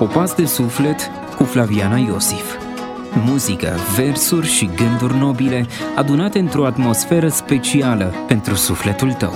Popas de suflet cu Flaviana Iosif. Muzică, versuri și gânduri nobile adunate într-o atmosferă specială pentru sufletul tău.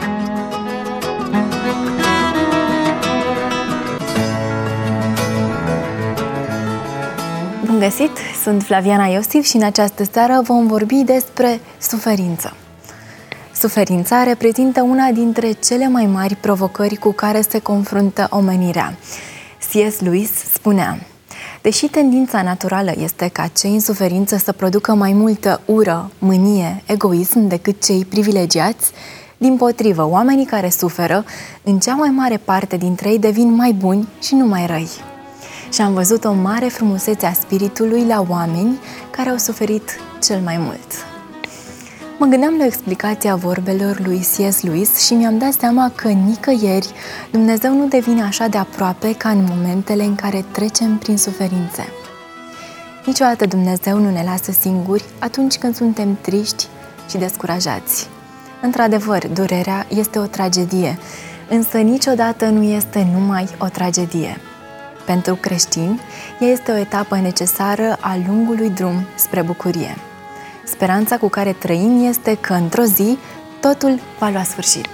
Bun găsit! Sunt Flaviana Iosif și în această seară vom vorbi despre suferință. Suferința reprezintă una dintre cele mai mari provocări cu care se confruntă omenirea. C.S. Lewis spunea: deși tendința naturală este ca cei în suferință să producă mai multă ură, mânie, egoism decât cei privilegiați, dimpotrivă, oamenii care suferă, în cea mai mare parte dintre ei devin mai buni și nu mai răi. Și am văzut o mare frumusețe a spiritului la oameni care au suferit cel mai mult. Mă gândeam la explicația vorbelor lui C.S. Lewis și mi-am dat seama că nicăieri Dumnezeu nu devine așa de aproape ca în momentele în care trecem prin suferințe. Niciodată Dumnezeu nu ne lasă singuri atunci când suntem triști și descurajați. Într-adevăr, durerea este o tragedie, însă niciodată nu este numai o tragedie. Pentru creștini, ea este o etapă necesară a lungului drum spre bucurie. Speranța cu care trăim este că într-o zi totul va lua sfârșit.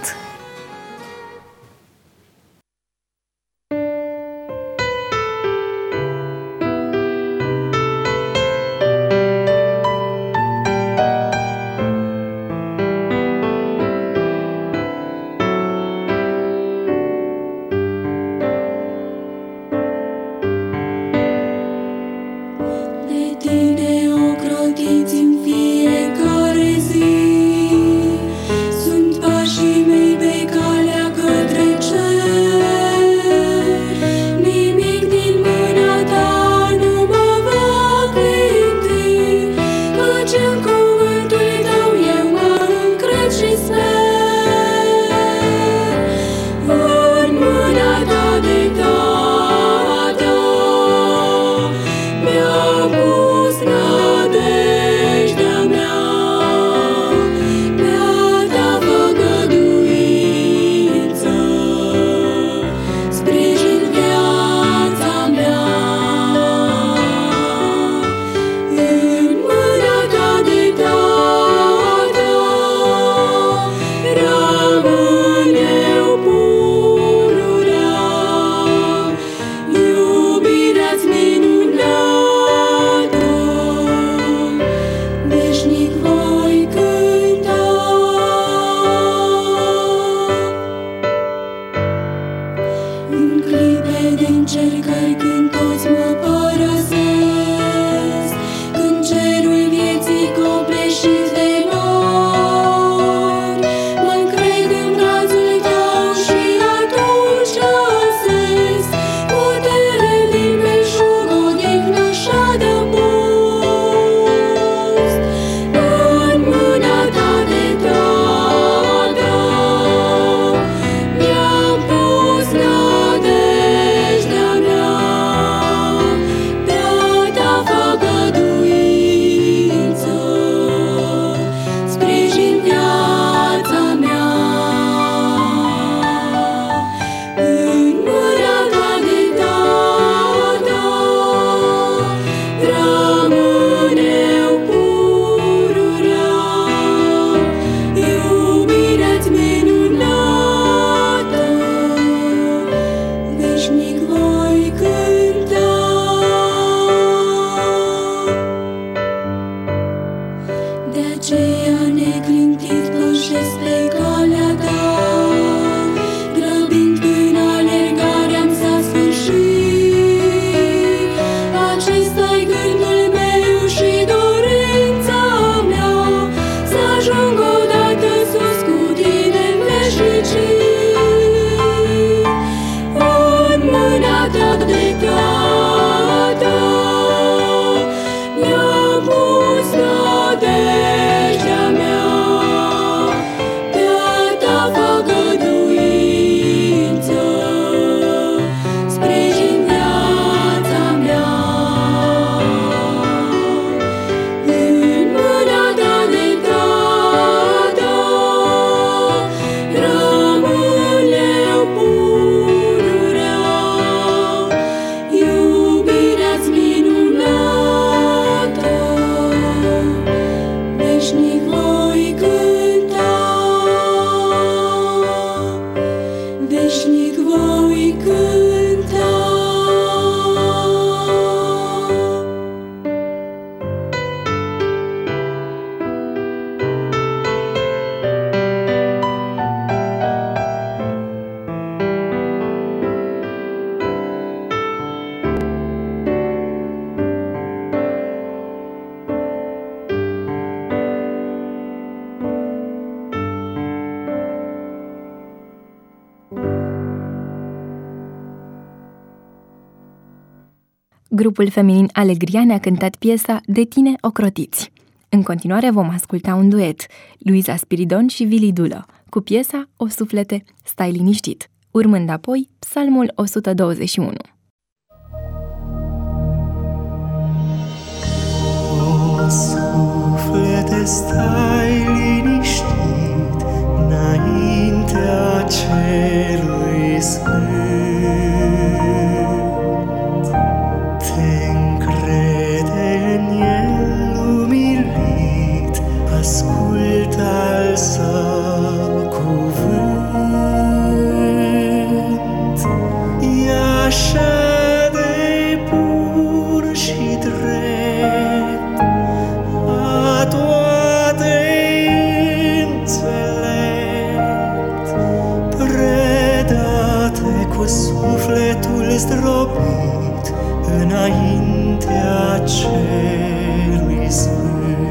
Grupul feminin Alegria ne-a cântat piesa De tine ocrotiți. În continuare vom asculta un duet, Luiza Spiridon și Vili Dulă, cu piesa O suflete, stai liniștit, urmând apoi Psalmul 121. O suflete, stai liniștit înaintea Celui Sfânt. Te încrede în El umilit, ascultă al Său cuvânt. E așa de bun și drept, a toate înțelept, predate cu sufletul zdrobit înaintea Celui Sfânt.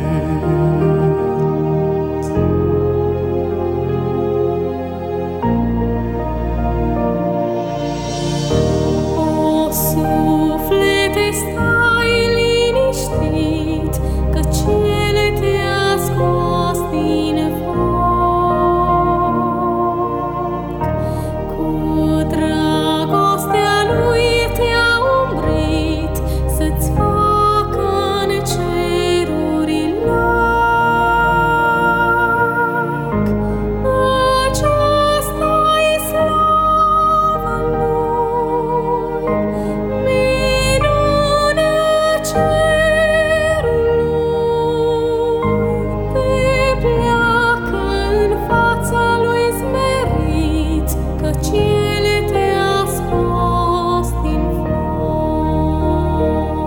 O suflete, stai liniștit, că Cel te-a scos din foc. Cu dragostea Lui te-a umbrit, să-ți facă în ceruri loc. Aceasta-i slava Lui, minunea cerului. Te pleacă în fața Lui smerit, căci El te-a scos din foc.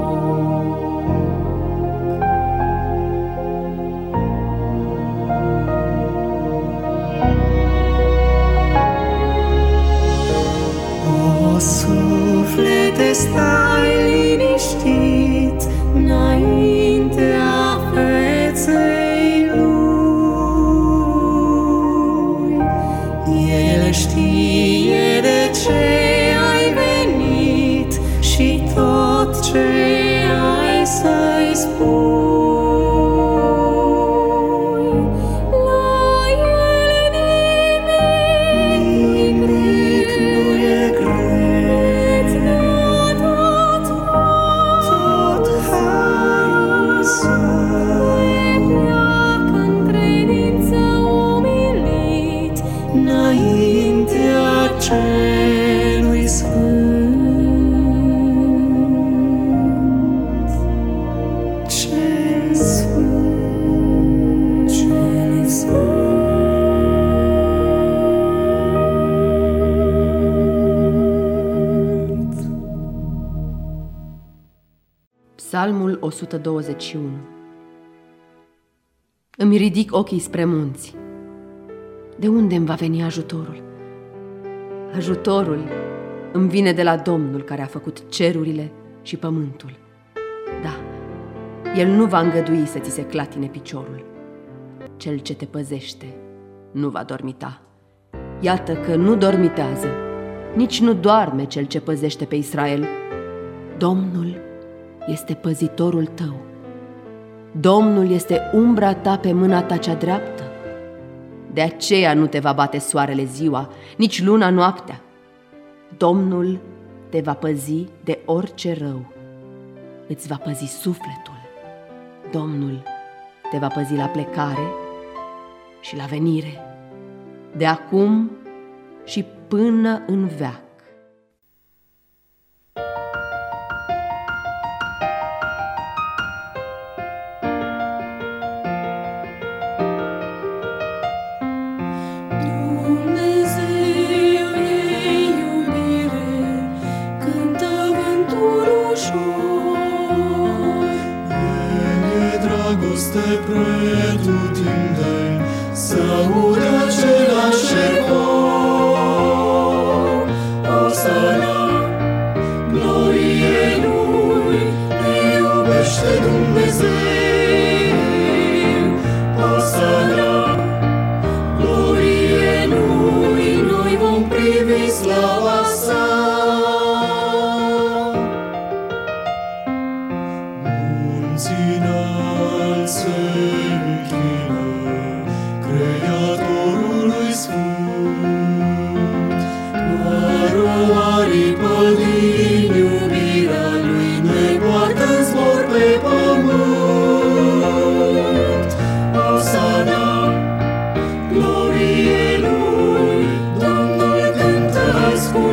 O suflete, stai liniștit înaintea feței Lui. El știe de ce ai venit și tot ce ai să-i spui. La El nimic nu e greu, tot harul Său. Pleacă în credință umilit, Înaintea Celui Sfânt. Cel Sfânt, Cel Sfânt. Psalmul 121. Îmi ridic ochii spre munți. De unde îmi va veni ajutorul? Ajutorul îmi vine de la Domnul care a făcut cerurile și pământul. Da, El nu va îngădui să ți se clatine piciorul. Cel ce te păzește nu va dormita. Iată că nu dormitează, nici nu doarme Cel ce păzește pe Israel. Domnul este păzitorul tău. Domnul este umbra ta pe mâna ta cea dreaptă. De aceea nu te va bate soarele ziua, nici luna noaptea. Domnul te va păzi de orice rău. Îți va păzi sufletul. Domnul te va păzi la plecare și la venire, de acum și până în veac. Dumnezeu e iubire, cântă vântul ușor. El e dragoste pretutindeni, să audă același ecou. Osana, glorie Lui, ne iubește Dumnezeu. Osana, glorie Lui, noi vom privi slava Sa. aripă din iubirea lui ne poartă în zbor pe pământ. Osana, glorie lui, Domnul cântați cu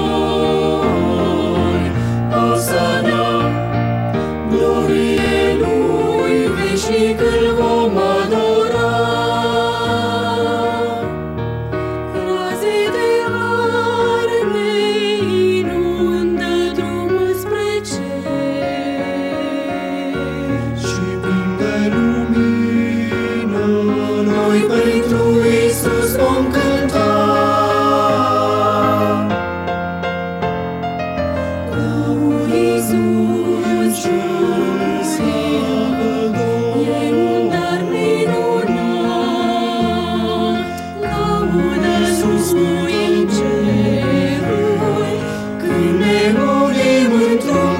noi. Osana, glorie lui, veșnic îl vom adora. Raze de har ne inundă drumul spre cer. Și plin de lumină, noi pentru Iisus vom cânta. Laud Iisus cel e un dar minunat. Laudă Lui în ceruri, când ne unim într-un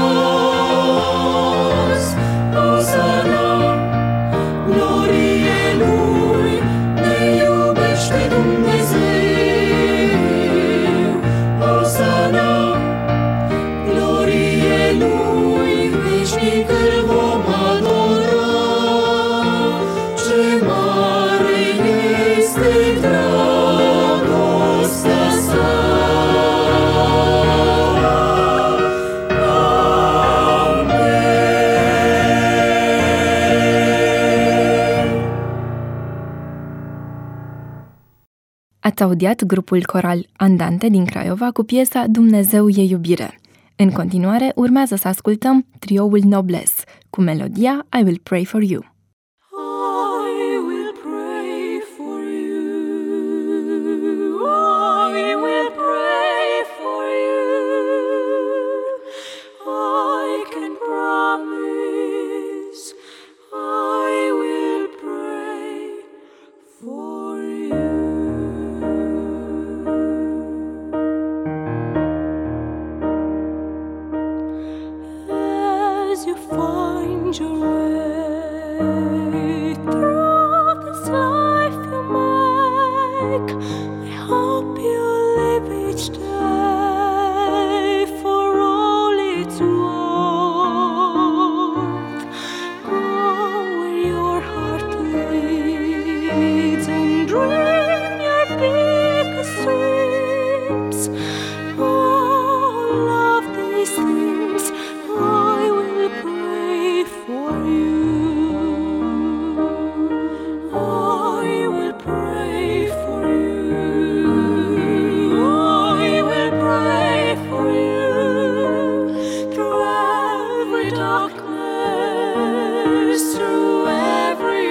glas. Osana, glorie lui, ne iubește Dumnezeu. Osana, glorie lui, veșnic îl vom adora. Ce mare este dragostea sa. Ați audiat grupul coral Andante din Craiova cu piesa Dumnezeu e iubire. În continuare, urmează să ascultăm trioul Nobles cu melodia I Will Pray For You. I will pray for you. I will pray for you. I can promise I will pray for you. As you find your way through this life you make, I hope you live each day for all it's worth. Go where your heart leads and dream your biggest dreams. All of these things I will pray for you. I will pray for you. I will pray for you. Through every darkness, through every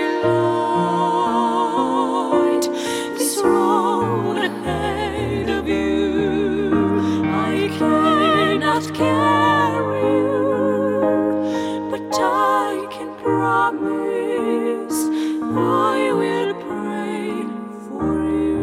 light, this road ahead of you, I cannot carry you, but I can promise I will pray for you.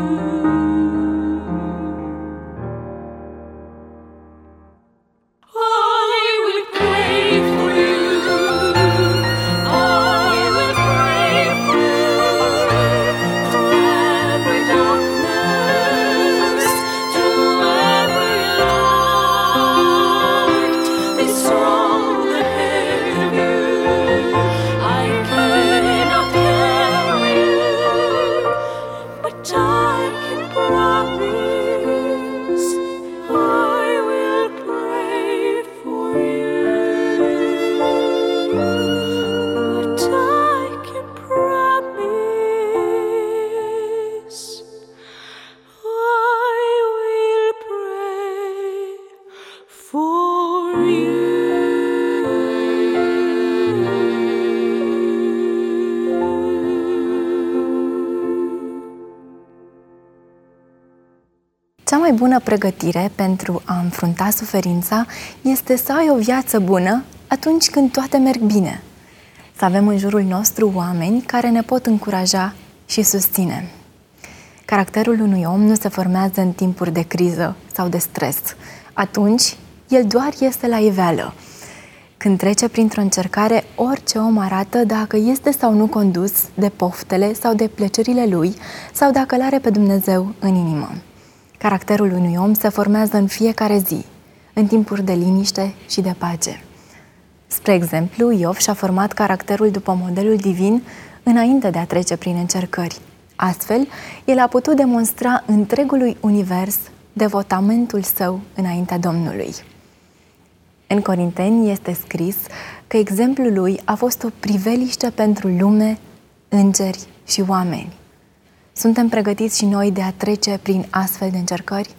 Cea mai bună pregătire pentru a înfrunta suferința este să ai o viață bună atunci când toate merg bine. Să avem în jurul nostru oameni care ne pot încuraja și susține. Caracterul unui om nu se formează în timpuri de criză sau de stres. Atunci, el doar este la iveală. Când trece printr-o încercare, orice om arată dacă este sau nu condus de poftele sau de plăcerile lui sau dacă l-are pe Dumnezeu în inimă. Caracterul unui om se formează în fiecare zi, în timpuri de liniște și de pace. Spre exemplu, Iov și-a format caracterul după modelul divin înainte de a trece prin încercări. Astfel, el a putut demonstra întregului univers devotamentul său înaintea Domnului. În Corinteni este scris că exemplul lui a fost o priveliște pentru lume, îngeri și oameni. Suntem pregătiți și noi de a trece prin astfel de încercări?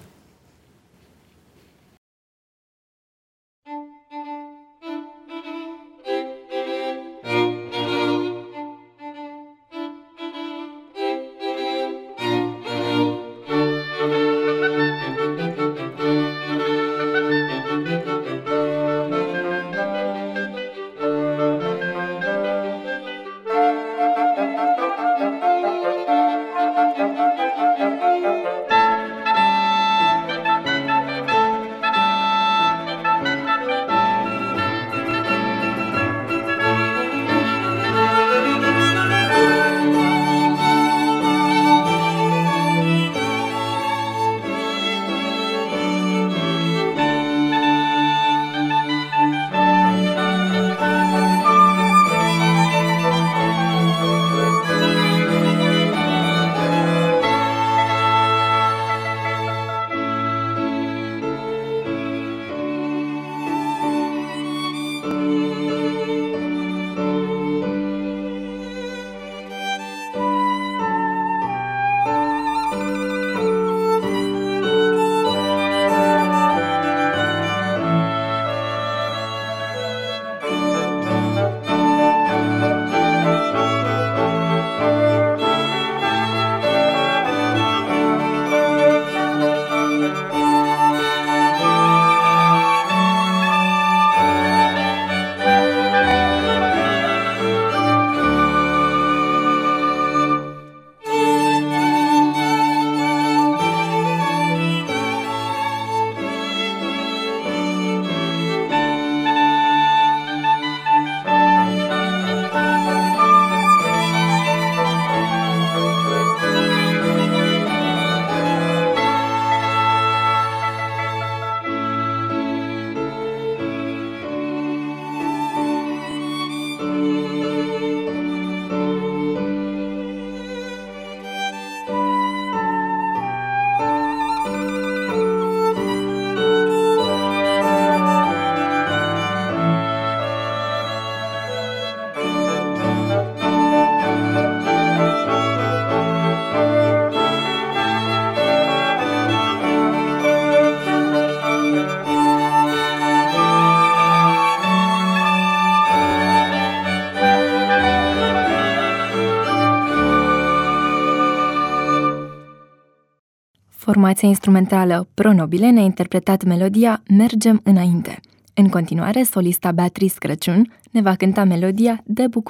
Formația instrumentală Pronobile ne-a interpretat melodia Mergem înainte. În continuare, solista Beatrice Crăciun ne va cânta melodia De bucurie.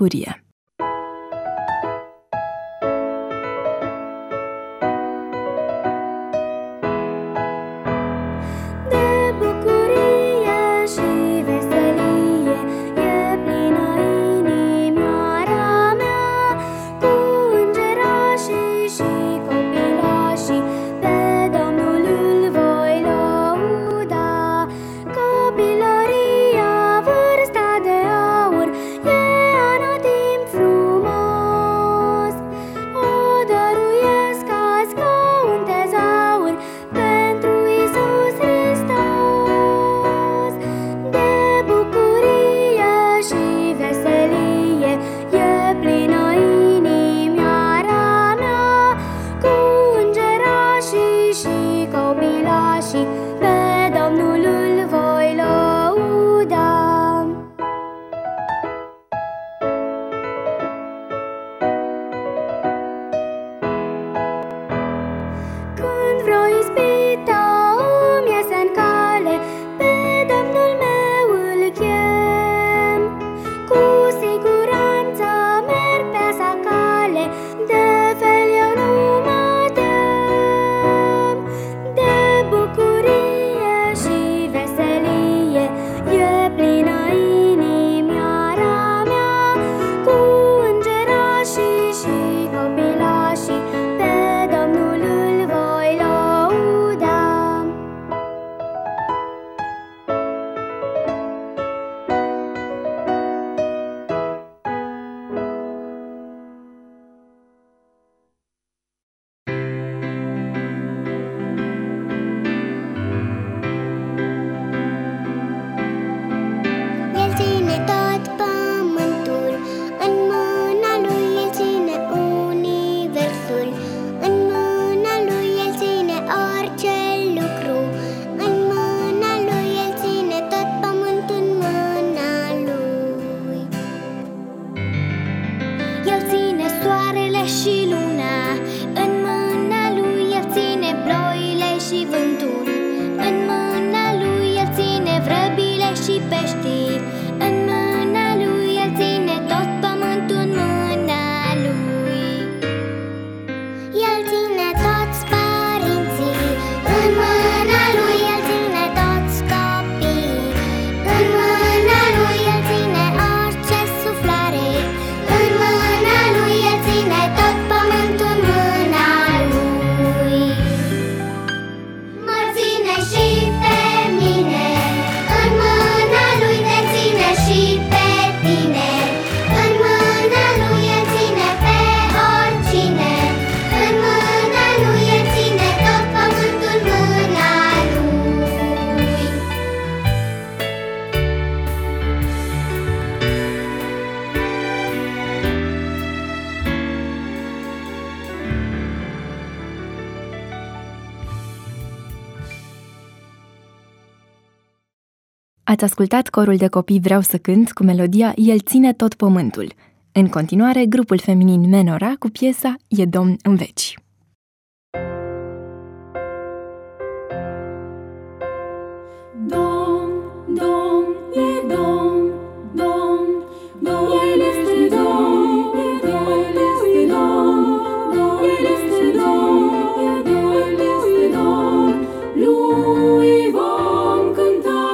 Ați ascultat corul de copii Vreau să cânt cu melodia El ține tot pământul. În continuare, grupul feminin Menora cu piesa E Domn în veci. Domn, Domn, e Domn, Domn, Domn, El este Domn, El este Domn, El este Domn, El este Domn, lui vom cânta,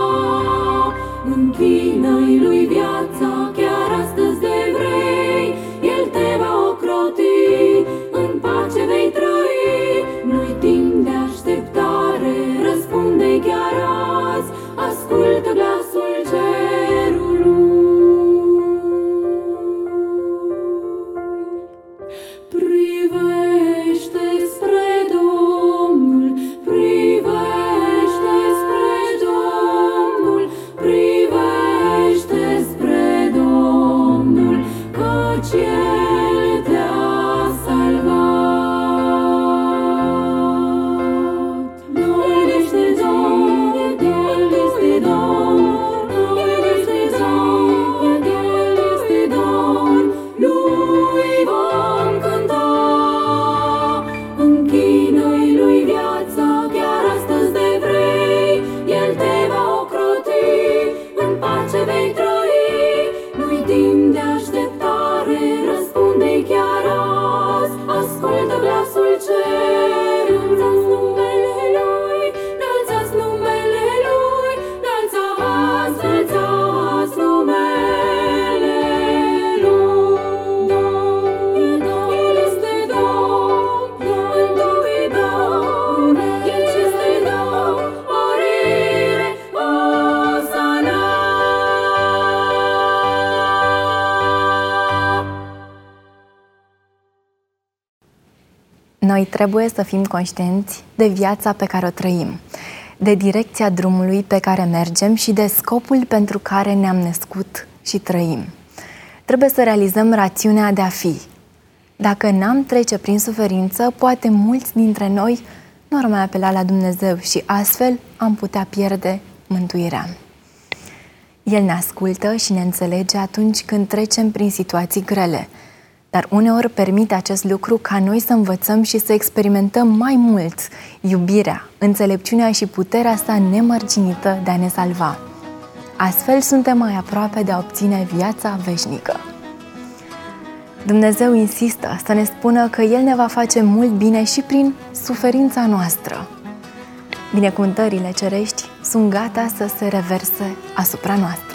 închină-i lui viața, chiar astăzi de vrei, El te va ocroti, în pace vei trăi, nu-i timp de așteptare, răspunde chiar azi, ascultă glasul cerului. Privește spre Domnul, privește spre Domnul, privește spre Domnul, căci El te-a salvat. El este Domn, El este Domn, El este Domn, El este Domn, lui vom cânta, închină-i lui viața, chiar astăzi de vrei, El te va ocroti, în pace vei trăi, nu-i timp de așteptare, răspunde-i chiar azi, ascultă glasul cerului. Înălțați numele Lui, înălțați numele Lui. El este Domn, Domnul e Domn, El este Domn, mărire, Osana. Noi trebuie să fim conștienți de viața pe care o trăim, de direcția drumului pe care mergem și de scopul pentru care ne-am născut și trăim. Trebuie să realizăm rațiunea de a fi. Dacă n-am trece prin suferință, poate mulți dintre noi nu ar mai apela la Dumnezeu și astfel am putea pierde mântuirea. El ne ascultă și ne înțelege atunci când trecem prin situații grele, dar uneori permite acest lucru ca noi să învățăm și să experimentăm mai mult iubirea, înțelepciunea și puterea sa nemărginită de a ne salva. Astfel suntem mai aproape de a obține viața veșnică. Dumnezeu insistă să ne spună că El ne va face mult bine și prin suferința noastră. Binecuvântările cerești sunt gata să se reverse asupra noastră.